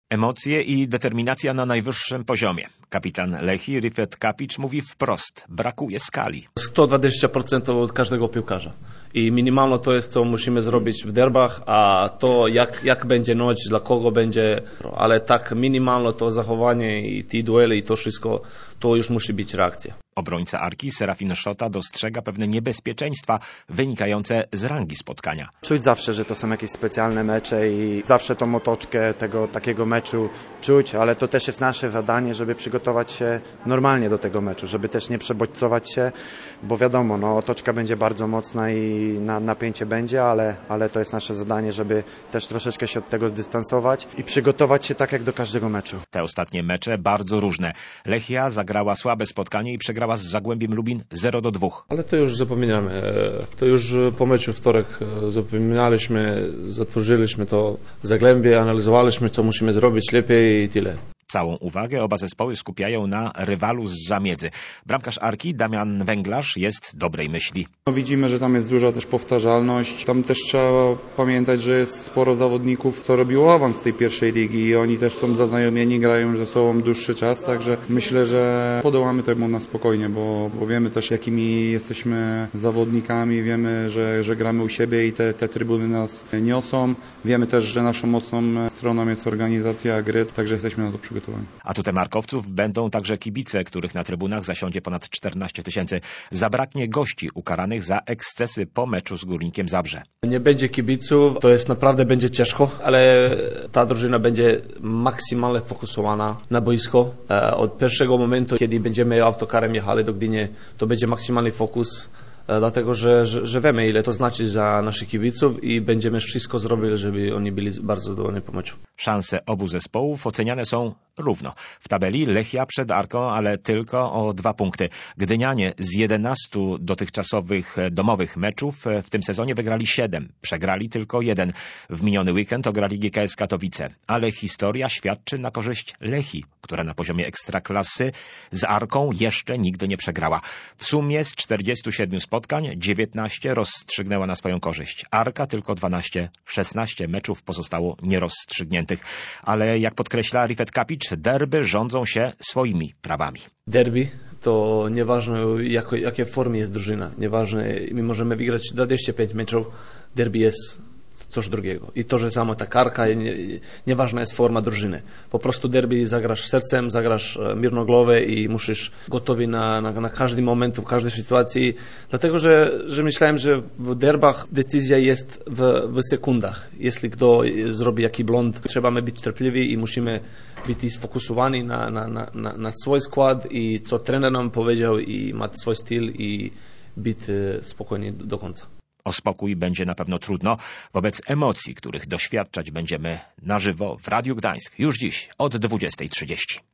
Emocje i determinacja na najwyższym poziomie. Kapitan Lechii Rifet Kapic mówi wprost, brakuje skali. 120% od każdego piłkarza. I minimalno to jest, co musimy zrobić w derbach, a to jak będzie noc, dla kogo będzie, ale tak minimalno to zachowanie i te duele i to wszystko, to już musi być reakcja. Obrońca Arki Serafin Szota dostrzega pewne niebezpieczeństwa wynikające z rangi spotkania. Czuć zawsze, że to są jakieś specjalne mecze i zawsze tą otoczkę tego takiego meczu czuć, ale to też jest nasze zadanie, żeby przygotować się normalnie do tego meczu, żeby też nie przebodźcować się, bo wiadomo, otoczka będzie bardzo mocna i napięcie będzie, ale to jest nasze zadanie, żeby też troszeczkę się od tego zdystansować i przygotować się tak jak do każdego meczu. Te ostatnie mecze bardzo różne. Lechia zagrała słabe spotkanie i przegrała z Zagłębiem Lubin 0-2. Ale to już zapominamy. To już po meczu wtorek zapominaliśmy, zatworzyliśmy to Zagłębie, analizowaliśmy, co musimy zrobić lepiej i tyle. Całą uwagę oba zespoły skupiają na rywalu z zamiedzy. Bramkarz Arki Damian Węglarz jest dobrej myśli. Widzimy, że tam jest duża też powtarzalność. Tam też trzeba pamiętać, że jest sporo zawodników, co robiło awans z tej pierwszej ligi i oni też są zaznajomieni, grają ze sobą dłuższy czas, także myślę, że podołamy temu na spokojnie, bo wiemy też, jakimi jesteśmy zawodnikami, wiemy, że gramy u siebie i te trybuny nas niosą. Wiemy też, że naszą mocną stroną jest organizacja gry, także jesteśmy na to przygotowani. Atutem markowców będą także kibice, których na trybunach zasiądzie ponad 14 000. Zabraknie gości ukaranych za ekscesy po meczu z Górnikiem Zabrze. Nie będzie kibiców, to jest naprawdę będzie ciężko, ale ta drużyna będzie maksymalnie fokusowana na boisko. Od pierwszego momentu, kiedy będziemy autokarem jechali do Gdyni, to będzie maksymalny fokus. Dlatego, że wiemy, ile to znaczy za naszych kibiców i będziemy wszystko zrobili, żeby oni byli bardzo zadowoleni po meczu. Szanse obu zespołów oceniane są równo. W tabeli Lechia przed Arką, ale tylko o 2 punkty. Gdynianie z 11 dotychczasowych domowych meczów w tym sezonie wygrali 7, przegrali tylko 1. W miniony weekend ograli GKS Katowice. Ale historia świadczy na korzyść Lechii, która na poziomie ekstraklasy z Arką jeszcze nigdy nie przegrała. W sumie z 47 spotkań 19 rozstrzygnęła na swoją korzyść. Arka tylko 12, 16 meczów pozostało nierozstrzygniętych. Ale jak podkreśla Rifet Kapic, derby rządzą się swoimi prawami. Derby to nieważne jakiej formie jest drużyna. Nieważne, my możemy wygrać 25 meczów, derby jest coś drugiego. I to, że samo ta karka, nieważna jest forma drużyny. Po prostu derby zagrasz sercem, zagrasz mirnogłowe i musisz gotowy na każdy moment, w każdej sytuacji. Dlatego, że myślałem, że w derbach decyzja jest w sekundach. Jeśli kto zrobi jakiś błąd, trzeba być cierpliwi i musimy być sfokusowani na swój skład i co trener nam powiedział i mieć swój styl i być spokojni do końca. O spokój będzie na pewno trudno wobec emocji, których doświadczać będziemy na żywo w Radiu Gdańsk już dziś od 20:30.